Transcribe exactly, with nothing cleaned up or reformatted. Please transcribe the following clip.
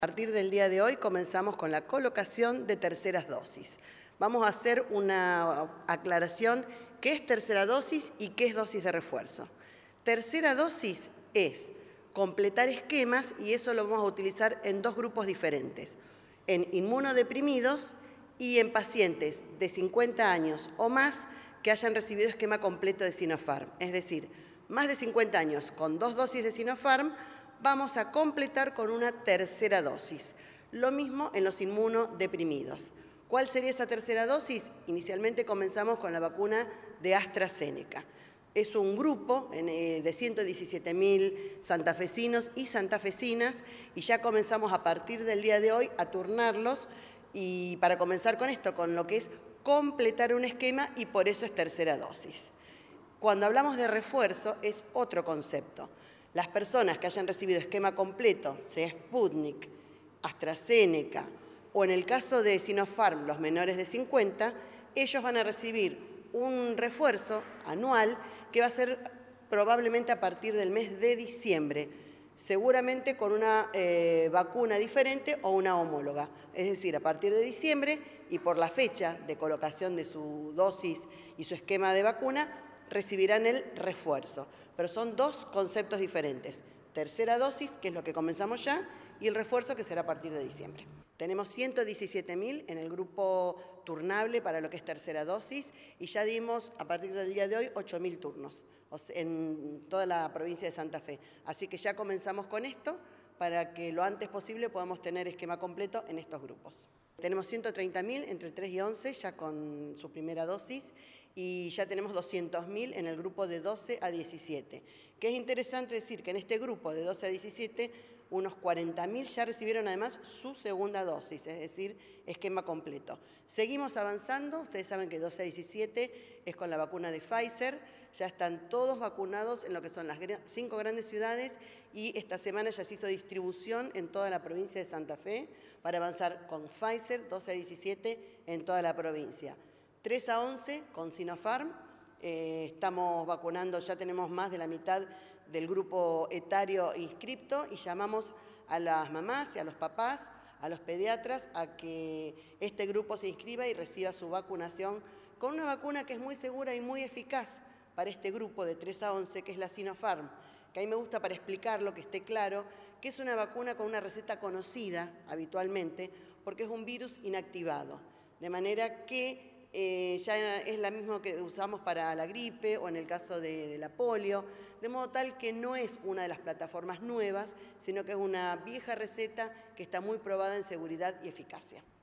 A partir del día de hoy comenzamos con la colocación de terceras dosis. Vamos a hacer una aclaración qué es tercera dosis y qué es dosis de refuerzo. Tercera dosis es completar esquemas y eso lo vamos a utilizar en dos grupos diferentes, en inmunodeprimidos y en pacientes de cincuenta años o más que hayan recibido esquema completo de Sinopharm, es decir, más de cincuenta años con dos dosis de Sinopharm, vamos a completar con una tercera dosis. Lo mismo en los inmunodeprimidos. ¿Cuál sería esa tercera dosis? Inicialmente comenzamos con la vacuna de AstraZeneca. Es un grupo de ciento diecisiete mil santafesinos y santafesinas y ya comenzamos a partir del día de hoy a turnarlos y para comenzar con esto, con lo que es completar un esquema y por eso es tercera dosis. Cuando hablamos de refuerzo es otro concepto. Las personas que hayan recibido esquema completo, sea Sputnik, AstraZeneca o en el caso de Sinopharm, los menores de cincuenta, ellos van a recibir un refuerzo anual que va a ser probablemente a partir del mes de diciembre, seguramente con una eh, vacuna diferente o una homóloga. Es decir, a partir de diciembre y por la fecha de colocación de su dosis y su esquema de vacuna, recibirán el refuerzo. Pero son dos conceptos diferentes. Tercera dosis, que es lo que comenzamos ya, y el refuerzo, que será a partir de diciembre. Tenemos ciento diecisiete mil en el grupo turnable para lo que es tercera dosis y ya dimos, a partir del día de hoy, ocho mil turnos en toda la provincia de Santa Fe. Así que ya comenzamos con esto para que lo antes posible podamos tener esquema completo en estos grupos. Tenemos ciento treinta mil entre tres y once ya con su primera dosis y ya tenemos doscientos mil en el grupo de doce a diecisiete. Que es interesante decir que en este grupo de doce a diecisiete unos cuarenta mil ya recibieron además su segunda dosis, es decir, esquema completo. Seguimos avanzando, ustedes saben que doce a diecisiete es con la vacuna de Pfizer, ya están todos vacunados en lo que son las cinco grandes ciudades y esta semana ya se hizo distribución en toda la provincia de Santa Fe para avanzar con Pfizer doce a diecisiete en toda la provincia. tres a once con Sinopharm, eh, estamos vacunando, ya tenemos más de la mitad del grupo etario inscripto y llamamos a las mamás y a los papás, a los pediatras, a que este grupo se inscriba y reciba su vacunación con una vacuna que es muy segura y muy eficaz para este grupo de tres a once, que es la Sinopharm, que a mí me gusta para explicarlo, que esté claro, que es una vacuna con una receta conocida habitualmente, porque es un virus inactivado, de manera que Eh, ya es la misma que usamos para la gripe o en el caso de, de la polio, de modo tal que no es una de las plataformas nuevas, sino que es una vieja receta que está muy probada en seguridad y eficacia.